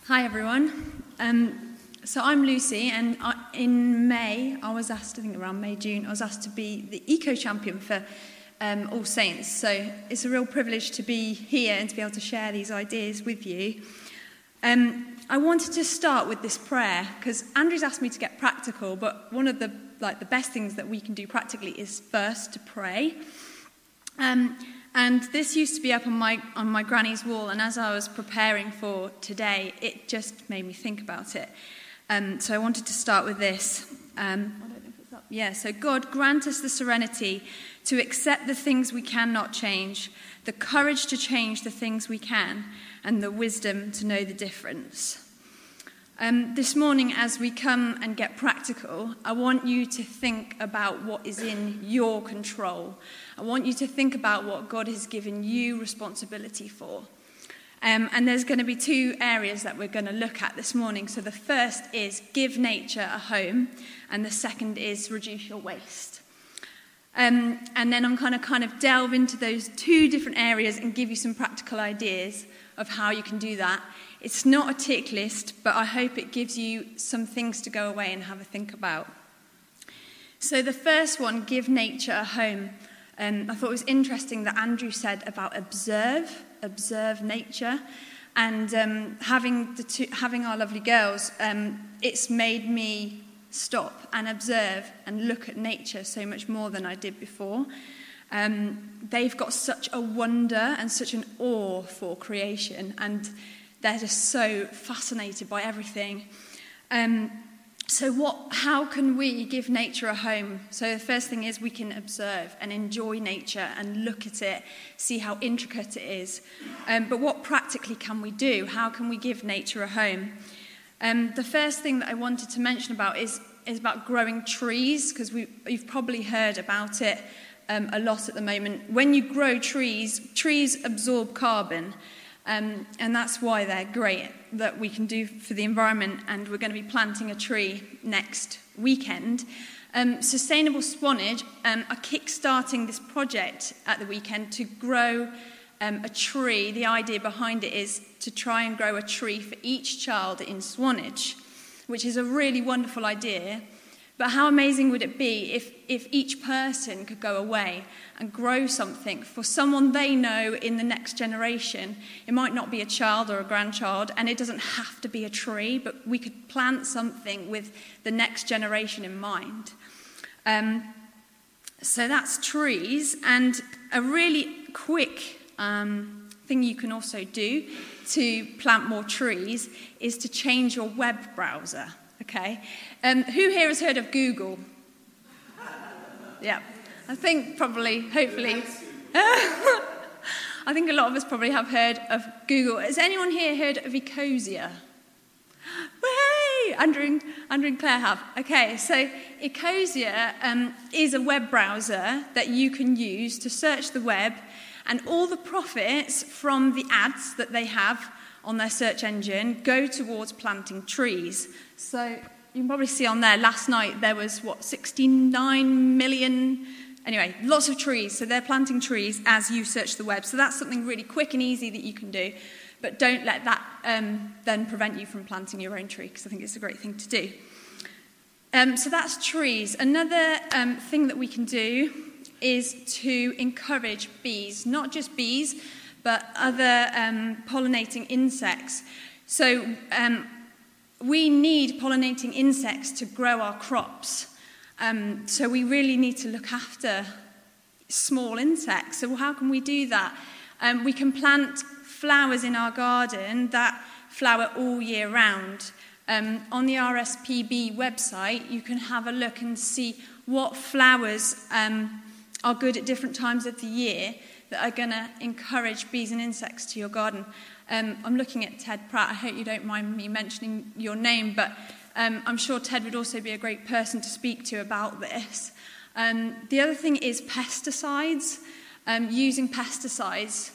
Hi everyone. So I'm Lucy, and in May, I was asked, I think around May, June, I was asked to be the Eco Champion for All Saints. So it's a real privilege to be here and to be able to share these ideas with you. I wanted to start with this prayer because Andrew's asked me to get practical, but one of the best things that we can do practically is first to pray. And this used to be up on my granny's wall, and as I was preparing for today, it just made me think about it. So I wanted to start with this. I don't know if it's up. Yeah, so God, grant us the serenity to accept the things we cannot change, the courage to change the things we can, and the wisdom to know the difference. This morning, as we come and get practical, I want you to think about what is in your control. I want you to think about what God has given you responsibility for. And there's going to be two areas that we're going to look at this morning. So the first is give nature a home, and the second is reduce your waste. And then I'm going to kind of delve into those two different areas and give you some practical ideas of how you can do that. It's not a tick list, but I hope it gives you some things to go away and have a think about. So the first one, give nature a home. I thought it was interesting that Andrew said about observe nature. And having our lovely girls, it's made me stop and observe and look at nature so much more than I did before. They've got such a wonder and such an awe for creation, and they're just so fascinated by everything. How can we give nature a home? So the first thing is we can observe and enjoy nature and look at it, see how intricate it is. But what practically can we do? How can we give nature a home? The first thing that I wanted to mention about is about growing trees, because you've probably heard about it a lot at the moment. When you grow trees absorb carbon. And that's why they're great, that we can do for the environment, and we're going to be planting a tree next weekend. Sustainable Swanage are kick-starting this project at the weekend to grow a tree. The idea behind it is to try and grow a tree for each child in Swanage, which is a really wonderful idea. But how amazing would it be if each person could go away and grow something for someone they know in the next generation? It might not be a child or a grandchild, and it doesn't have to be a tree, but we could plant something with the next generation in mind. So that's trees. And a really quick thing you can also do to plant more trees is to change your web browser. Okay. Who here has heard of Google? Yeah. I think probably, hopefully. I think a lot of us probably have heard of Google. Has anyone here heard of Ecosia? Way! Andrew and Claire have. Okay, so Ecosia is a web browser that you can use to search the web, and all the profits from the ads that they have on their search engine go towards planting trees. So you can probably see on there, last night there was, 69 million, anyway, lots of trees. So they're planting trees as you search the web. So that's something really quick and easy that you can do. But don't let that then prevent you from planting your own tree, because I think it's a great thing to do. So that's trees. Another thing that we can do is to encourage bees, not just bees, but other pollinating insects. So we need pollinating insects to grow our crops. So we really need to look after small insects. So how can we do that? We can plant flowers in our garden that flower all year round. On the RSPB website, you can have a look and see what flowers are good at different times of the year that are going to encourage bees and insects to your garden. I'm looking at Ted Pratt. I hope you don't mind me mentioning your name, but I'm sure Ted would also be a great person to speak to about this. The other thing is pesticides, using pesticides.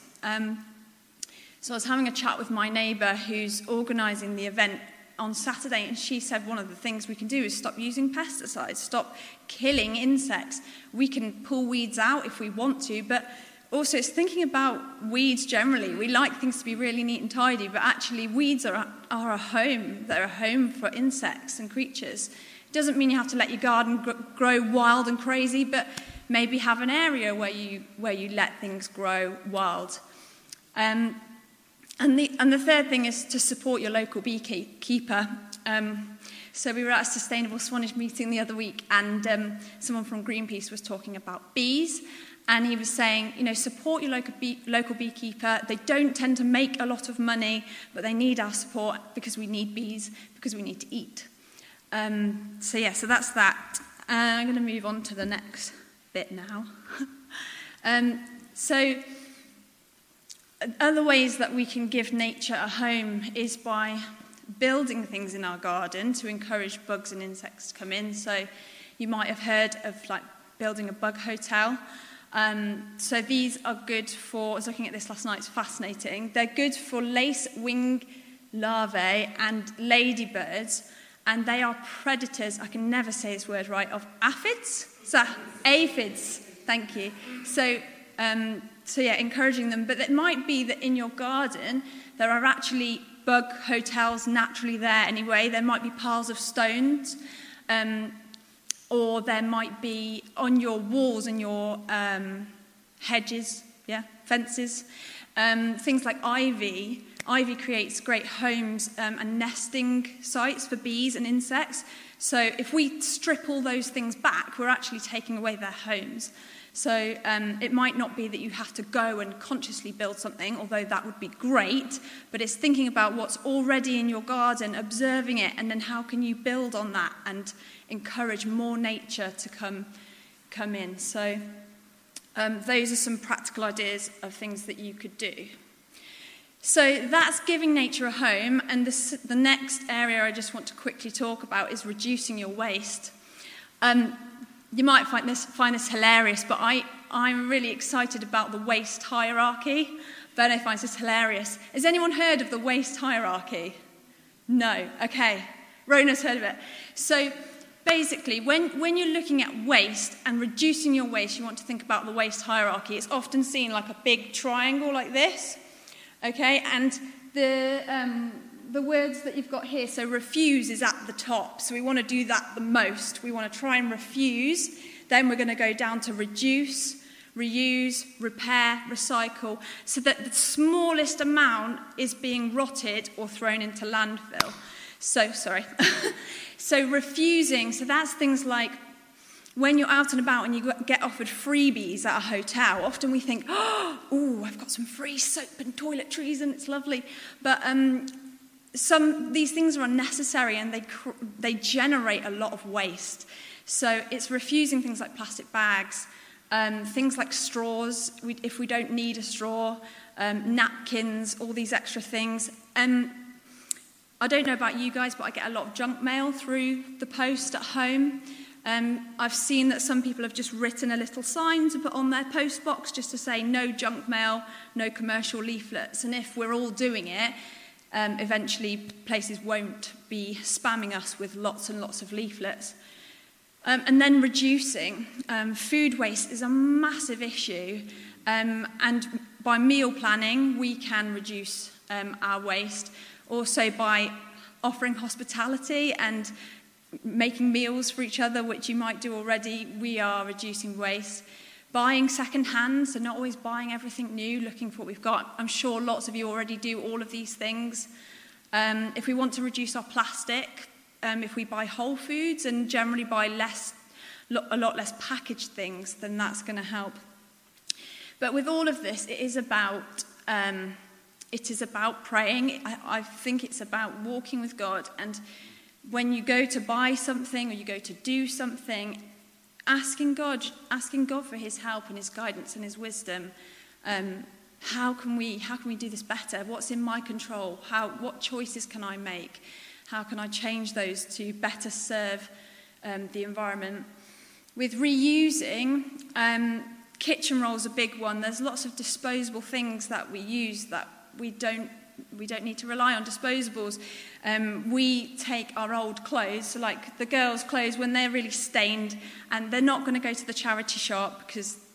So I was having a chat with my neighbour who's organising the event on Saturday, and she said one of the things we can do is stop using pesticides, stop killing insects. We can pull weeds out if we want to, but Also, it's thinking about weeds generally. We like things to be really neat and tidy, but actually weeds are a home. They're a home for insects and creatures. It doesn't mean you have to let your garden grow wild and crazy, but maybe have an area where you let things grow wild. And the third thing is to support your local beekeeper. So we were at a Sustainable Swanage meeting the other week, and someone from Greenpeace was talking about bees, and he was saying, support your local beekeeper. They don't tend to make a lot of money, but they need our support because we need bees, because we need to eat. So that's that. I'm going to move on to the next bit now. So other ways that we can give nature a home is by building things in our garden to encourage bugs and insects to come in. So you might have heard of building a bug hotel. So these are good for, I was looking at this last night, it's fascinating. They're good for lacewing larvae and ladybirds, and they are predators, I can never say this word right, of aphids? So aphids, thank you. So encouraging them. But it might be that in your garden there are actually bug hotels naturally there anyway. There might be piles of stones, or there might be on your walls and your hedges, fences, things like ivy. Ivy creates great homes and nesting sites for bees and insects. So if we strip all those things back, we're actually taking away their homes. So it might not be that you have to go and consciously build something, although that would be great, but it's thinking about what's already in your garden, observing it, and then how can you build on that and encourage more nature to come in. So those are some practical ideas of things that you could do. So that's giving nature a home, and the next area I just want to quickly talk about is reducing your waste. You might find this hilarious, but I'm really excited about the waste hierarchy. Bernard finds this hilarious. Has anyone heard of the waste hierarchy? No. Okay. Rona's heard of it. So basically, when you're looking at waste and reducing your waste, you want to think about the waste hierarchy. It's often seen like a big triangle like this. Okay, and the words that you've got here, so refuse is at the top, so we want to do that the most. We want to try and refuse, then we're going to go down to reduce, reuse, repair, recycle, so that the smallest amount is being rotted or thrown into landfill. So refusing, so that's things like when you're out and about and you get offered freebies at a hotel, often we think, I've got some free soap and toiletries and it's lovely. But these things are unnecessary and they generate a lot of waste. So it's refusing things like plastic bags, things like straws, if we don't need a straw, napkins, all these extra things. I don't know about you guys, but I get a lot of junk mail through the post at home. I've seen that some people have just written a little sign to put on their post box just to say no junk mail, no commercial leaflets. And if we're all doing it, eventually places won't be spamming us with lots and lots of leaflets. And then reducing. Food waste is a massive issue. And by meal planning, we can reduce our waste. Also by offering hospitality and making meals for each other, which you might do already, we are reducing waste. Buying second-hand, so not always buying everything new, looking for what we've got. I'm sure lots of you already do all of these things. If we want to reduce our plastic, if we buy whole foods and generally buy a lot less packaged things, then that's going to help. But with all of this, it is about praying. I think it's about walking with God, and when you go to buy something or you go to do something, asking God for his help and his guidance and his wisdom. How can we do this better? What's in my control? What choices can I make? How can I change those to better serve the environment? With reusing, kitchen rolls are a big one. There's lots of disposable things that we use that we don't need to rely on disposables. We take our old clothes, so like the girls' clothes when they're really stained, and they're not going to go to the charity shop because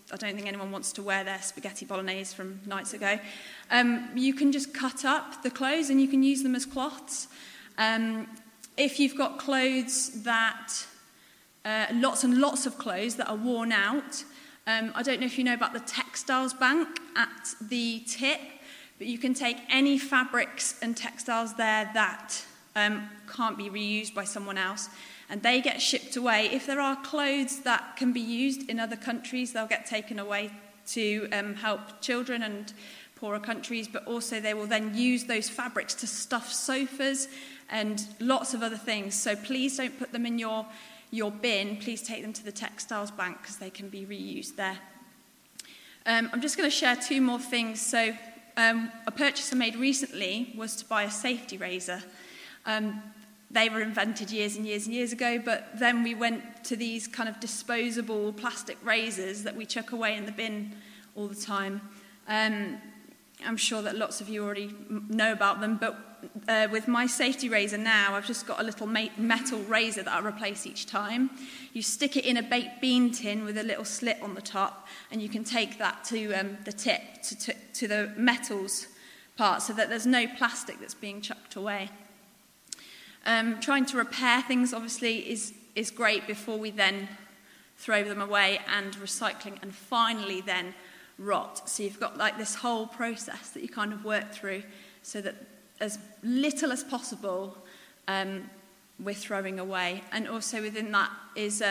I don't think anyone wants to wear their spaghetti bolognese from nights ago. You can just cut up the clothes and you can use them as cloths. If you've got clothes that, lots and lots of clothes that are worn out, I don't know if you know about the textiles bank at the tip, but you can take any fabrics and textiles there that can't be reused by someone else, and they get shipped away. If there are clothes that can be used in other countries, they'll get taken away to help children and poorer countries, but also they will then use those fabrics to stuff sofas and lots of other things. So please don't put them in your bin. Please take them to the textiles bank because they can be reused there. I'm just going to share two more things. So a purchase I made recently was to buy a safety razor. They were invented years and years and years ago, but then we went to these kind of disposable plastic razors that we chuck away in the bin all the time. I'm sure that lots of you already know about them, but with my safety razor now, I've just got a little metal razor that I replace each time. You stick it in a baked bean tin with a little slit on the top, and you can take that to the tip, to the metals part, so that there's no plastic that's being chucked away. Trying to repair things, obviously, is great before we then throw them away, and recycling, and finally then rot. So you've got like this whole process that you kind of work through so that as little as possible we're throwing away. And also within that is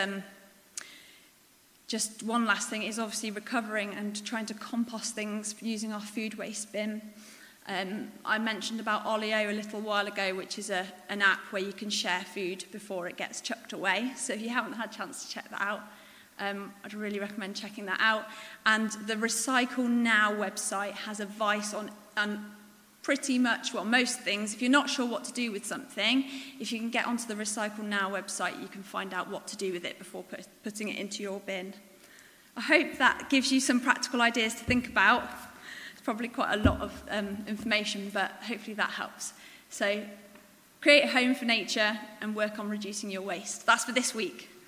just one last thing is obviously recovering and trying to compost things using our food waste bin. I mentioned about Olio a little while ago, which is an app where you can share food before it gets chucked away. So if you haven't had a chance to check that out, I'd really recommend checking that out. And the Recycle Now website has advice on pretty much, well, most things. If you're not sure what to do with something, if you can get onto the Recycle Now website, you can find out what to do with it before putting it into your bin. I hope that gives you some practical ideas to think about. It's probably quite a lot of information, but hopefully that helps. So create a home for nature and work on reducing your waste. That's for this week.